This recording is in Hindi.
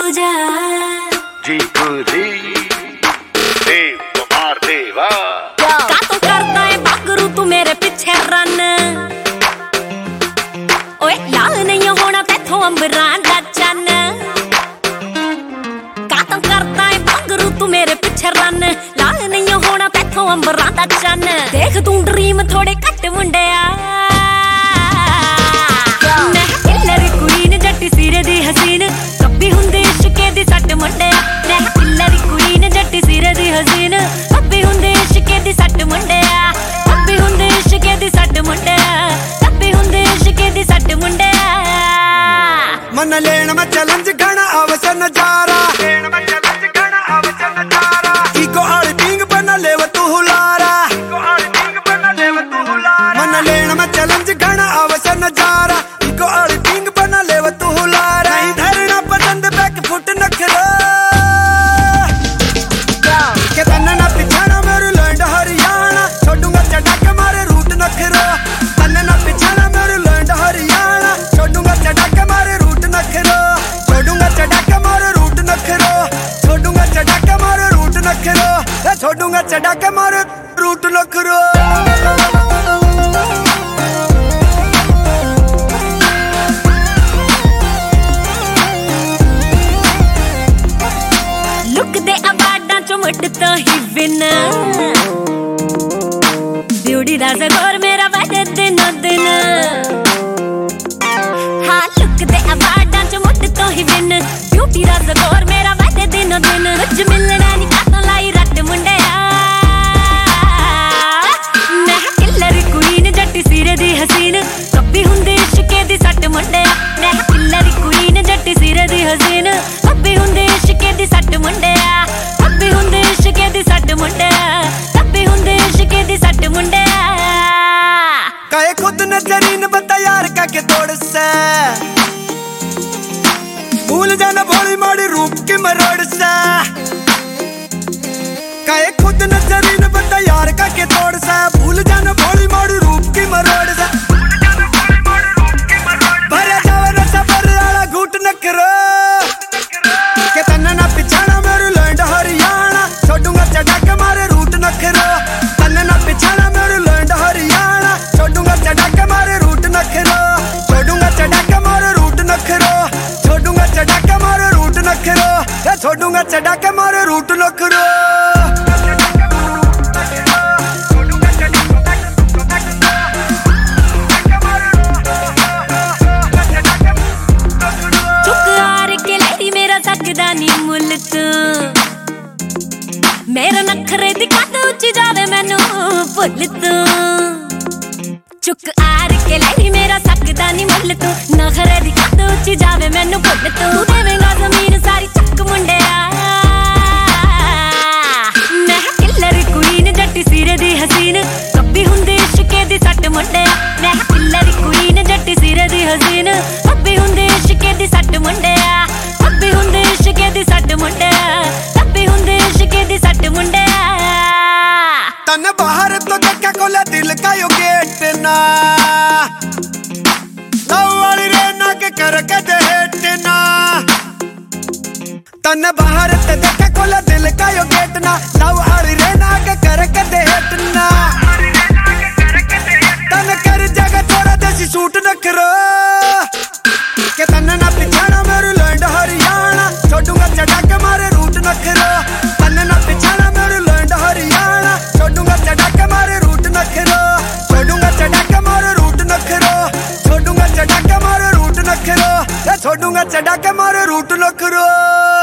पूजा जी पूरी देव कुमार देवा का तो करता है बागरू तू मेरे पीछे रन। ओए लाल नहीं होना तेथों अंबरां दा चन। का तो करता है बागरू तू मेरे पीछे रन। लाल नहीं होना तेथों अंबरां दा चन। देख तू ड्रीम थोड़े घट मुंडिया मैं किलर क्वीन जट्टी सिरे दी हसीन कभी हुंदे इश्के दी सट मुंडिया। मैं किलर क्वीन जट्टी सिरे दी हसीन कभी हुंदे इश्के दी सट मुंडिया। कभी हुंदे इश्के दी सट मुंडिया। कभी हुंदे इश्के दी सट मुंडिया। मन लेन में चैलेंज घना अवसर नजारा। लेन में चैलेंज घना अवसर नजारा। इको आली पिंग बना लेव तू हुलारा। इको आली पिंग बना लेव तू हुलारा। मन लेन में चैलेंज घना अवसर नजारा। इको आली पिंग बना लेव तू हुलारा। नहीं धरना पसंद बैक फुट नखरा के तन्ना ना पिछाना मेरू लैंड हरियाणा। छोड़ूंगा चढ़ा के मारे रूट नखरा। तन्ना ना पिछाना मेरू लैंड हरियाणा। छोड़ूंगा चढ़ा के मारे रूट नखरा। छोड़ूंगा चढ़ा के मारे रूट नखरा। छोड़ूंगा चढ़ा के मारे रूट नखरा। छोड़ूंगा चढ़ा के मारे रूट नखरा। लुक दे अवार्डां चो मुड़ तो ही विन। ब्यूटी दा ज़रूर मेरा वादे दिनों दिन। हाँ लुक दे अवार्डां चो मुड़ तो ही विन। ब्यूटी दा ज़रूर मेरा वादे दिनों दिन। मुझ मिलना नहीं कातों लाई रट मुंडिया। मैं किलर क्वीन जट्टी सिरे दी हसीन कभी हुंदे इश्के दी सट मुंडिया। मैं किलर क्वीन जट्टी सिरे दी हसीन कभी हुंदे इश्के दी सट मुंडिया। कभी हुंदे इश्के दी सट मुंडिया। कभी हुंदे इश्के दी सट मुंडिया। काहे खुद नजरीन बता यार का के तोड़ से। भूल जाना भोली माड़ी रूप की मरोड़ से। काहे खुद नजरीन बता यार का के तोड़ से। भूल जाना भोली माड़ी रूप की मरोड़ से। भरे जावे रसा भर आला घूट न करो के तन्ना ना पिछाना मेरू लैंड हरियाणा। छोड़ूंगा चढ़ा के मारे रूट न करो। तन्ना ना पिछाना मेरू लैंड हरियाणा। छोड़ूंगा चढ़ा के मारे रूट न करो। छोड़ूंगा चढ़ा के मारे रूट न करो। छोड़ूंगा चढ़ा के मारे रूट न करो। छोड़ूंगा चढ़ा के मारे रूट न करो। मेरा नखरे दिखा दो उच्ची जावे मैनू भुल तू। चुक आर के लाई मेरा सकदा नी मुल तू। नखरे दिखा दो उच्ची जावे मैनू भुल तू। देवेंगा जमीन सारी चक मुंडिया। मैं किलर क्वीन जट्टी सिरे दी हसीन कभी हुंदे इश्के दी सट मुंडिया। मैं किलर क्वीन जट्टी सिरे दी हसीन कभी हुंदे इश्के दी सट मुंडिया। कभी हुंदे इश्के दी सट मुंडिया। कभी हुंदे इश्के दी सट मुंडिया। तन बाहर तो देखा कोला दिल का यो गेट ना। लव वाली रेना के कर के दे हेट ना। तन बाहर तो देखा कोला दिल का यो गेट ना। लव वाली रेना के कर के दे हेट ना। तन कर जगह थोड़ा देसी सूट न करो के तन ना पिछाना मेरू लैंड हरियाणा। छोड़ूंगा चढ़ा के मारे रूट न करो। तन ना पिछाना मेरू लैंड हरियाणा। छोड़ूंगा चढ़ा के मारे रूट न करो। छोड़ूंगा चढ़ा के मारे रूट न करो। छोड़ूंगा चढ़ा के मारे रूट न करो। छोड़ूंगा चढ़ा के मारे रूट न करो।